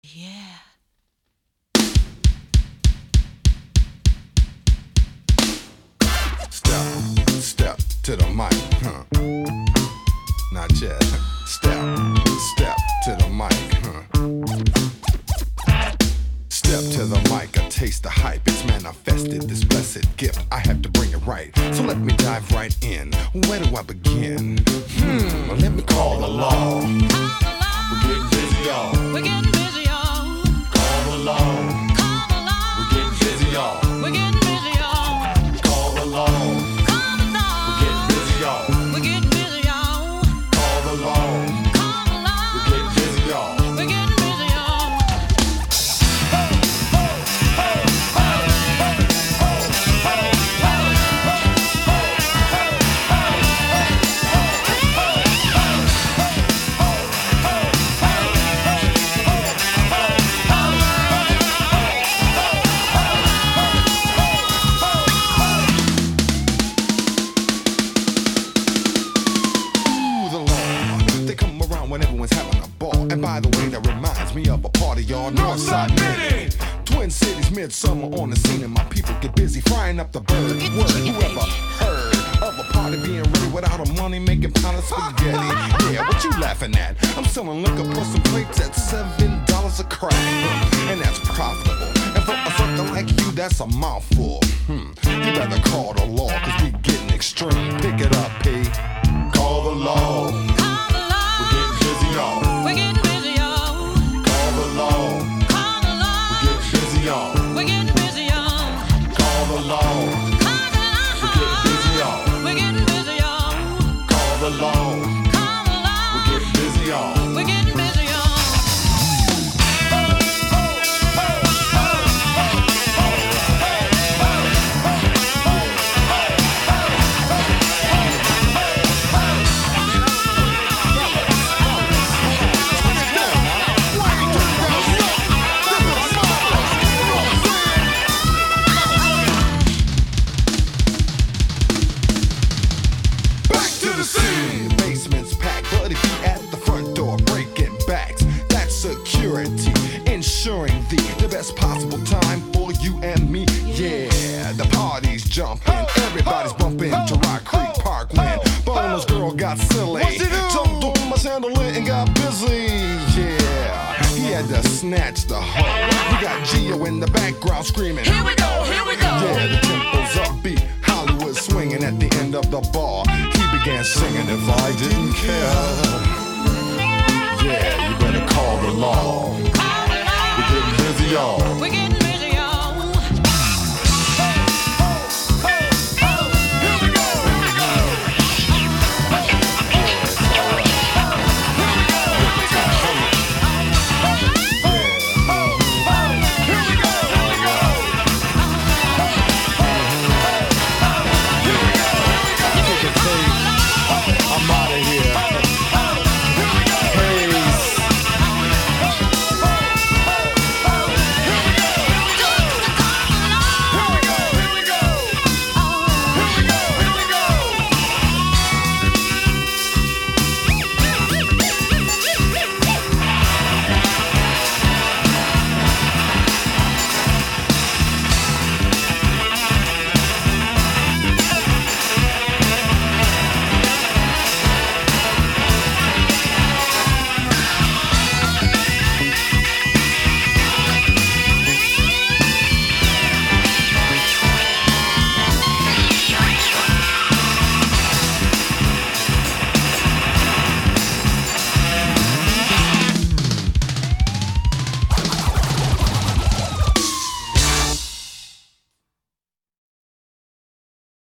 Yeah. Step to the mic, huh? Not yet. Step to the mic, huh? Step to the mic, I taste the hype. It's manifested, this blessed gift. I have to bring it right. So let me dive right in. Where do I begin? Let me call the law. We're getting busy, y'all. We're getting busy, y'all. Call the law. Call the law. We're getting busy, y'all. We're getting busy, y'all. Call the law. Call the law. We're getting busy, y'all. We're getting busy, y'all. Call the law. Call the law. We're getting busy, y'all. We're getting busy, y'all. When everyone's having a ball. And by the way, that reminds me of a party, y'all. Northside Mini. Twin Cities, midsummer on the scene, and my people get busy frying up the bird. Word, whoever heard of a party being ready without a money making pound of spaghetti? Yeah, what you laughing at? I'm selling liquor plus some plates at $7 a crack. And that's profitable. And for a sucker like you, that's a mouthful. You better call the law, cause we getting extreme. Pick it up, P. Call the law. We're getting busy, y'all. Call the law. Call the law. We're getting busy, y'all. We're getting busy, y'all. Call the law. Call the law. We're getting busy, y'all. We're getting busy, y'all. Call the law. Call the law. We're getting busy, y'all. We're getting busy, y'all. The basement's packed, but if you at the front door breaking backs, that's security, ensuring the best possible time for you and me. Yeah, the party's jumping, everybody's bumping to Rock Creek Park when Bono's girl got silly. Jumped on my chandelier and got busy. Yeah, he had to snatch the hoe. We got Gio in the background screaming. Here we go, here we go. Yeah, the tempo's upbeat, Hollywood swinging at the end of the bar. He began singing, if I didn't care. Yeah, you better call the law.